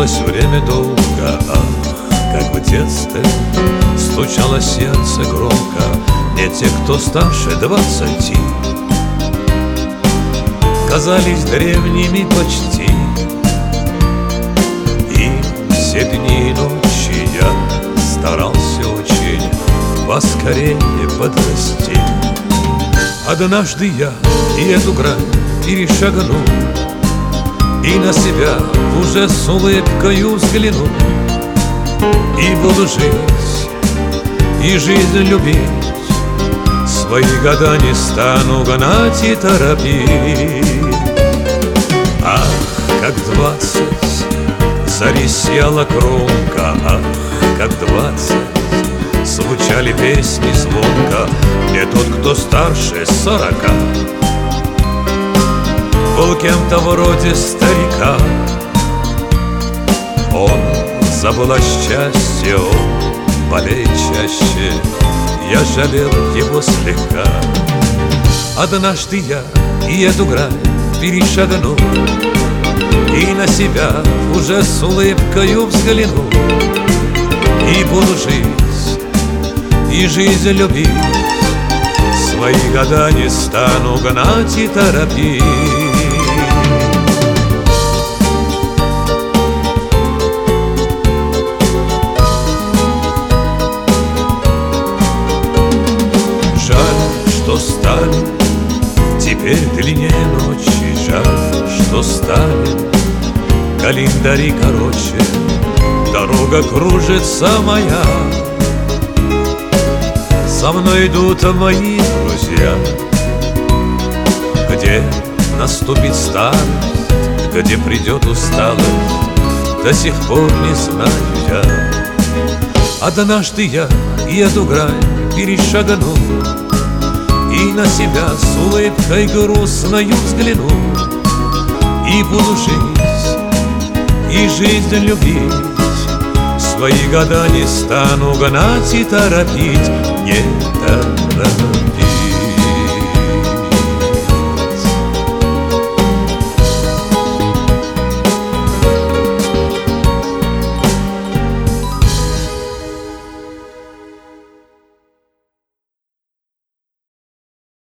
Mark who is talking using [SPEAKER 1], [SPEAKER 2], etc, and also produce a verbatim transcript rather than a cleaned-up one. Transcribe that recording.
[SPEAKER 1] тянулось время долго, ах, как в детстве стучало сердце громко. Не те, кто старше двадцати, казались древними почти. И все дни и ночи я старался очень поскорее подрасти. Однажды я и эту грань перешагну, и на себя уже с улыбкою взгляну, и буду жить, и жизнь любить. Свои года не стану гнать и торопить. Ах, как двадцать зарисела кромка, ах, как двадцать звучали песни звонко. Мне тот, кто старше сорока, был кем-то вроде старика. Он забыл о счастье, он болеет чаще, я жалел его слегка. Однажды я и эту грань перешагну, и на себя уже с улыбкою взгляну, и буду жить, и жизнь любить. Свои года не стану гнать и торопить. Что стали теперь длиннее ночи, жаль, что стали календари короче. Дорога кружится моя, со мной идут мои друзья. Где наступит старость, где придет усталость, до сих пор не знаю я. Однажды я и эту грань перешагну, и на себя с улыбкой грустною взгляну, и буду жить, и жизнь любить. Свои года не стану гнать и торопить, не торопить.